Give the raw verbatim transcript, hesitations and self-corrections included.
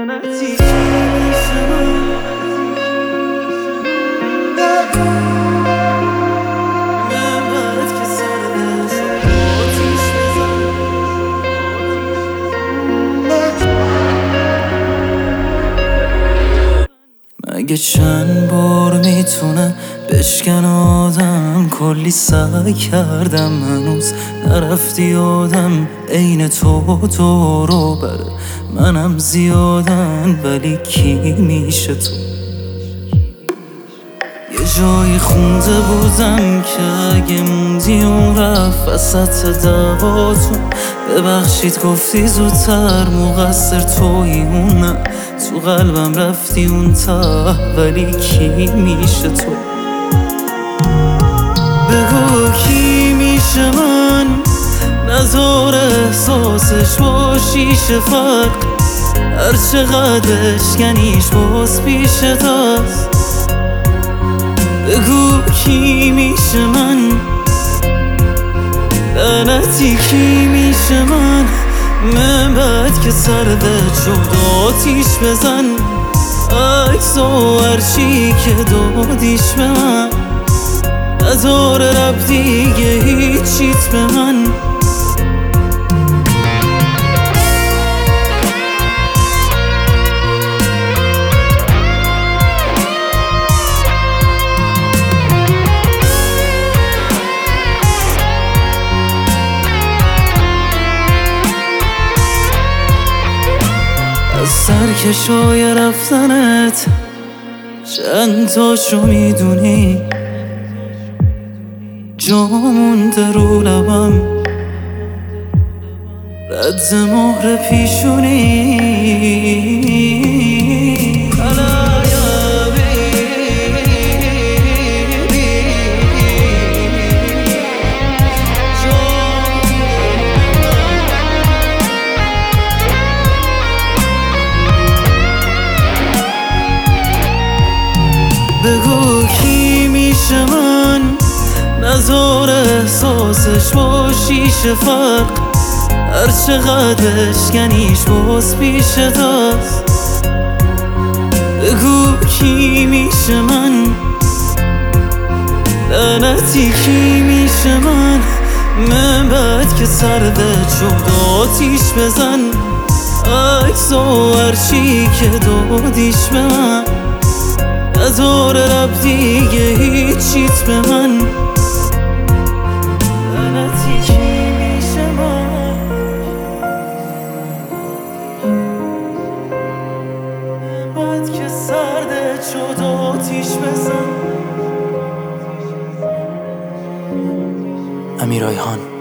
لعنتی که میشه من من که سردش آتیش بزن مگه چند بار میتونه بشکن آدم کلی سعی کردم هنوز نرفتی یادم عین تو تو رو بره منم زیادن ولی کی میشه تو یه جایی خونده بودم که اگه موندی اون رفت وسط دعواتون ببخشید گفتی زودتر مقصر توی اون نه تو قلبم رفتی اون ته ولی کی میشه تو بگو کی میشه من نذار احساسش با شیشه فرق هر چقدر اشکنیش باز پیش دست بگو کی میشه من لعنتی کی میشه من من بعد که سردت شد آتیش بزن عکس و هرچی که دادیش به من نداره رب دیگه هیچیت به من از سرکشای رفتنت چند تاشو میدونی جا مونده رو لبم رد مهر پیشونی بگو کی میشه من نذار احساسش با شیشه فرق هر چقدر اشکنیش باز پیش دست بگو کی میشه من لعنتی کی میشه من من بعد که سردت شد آتیش بزن عکس و هرچی که دادیش به من نداره رب دیگه هیچیت به من لعنتی کی میشه من بعد که سردت شد آتیش بزن. امیر آیهان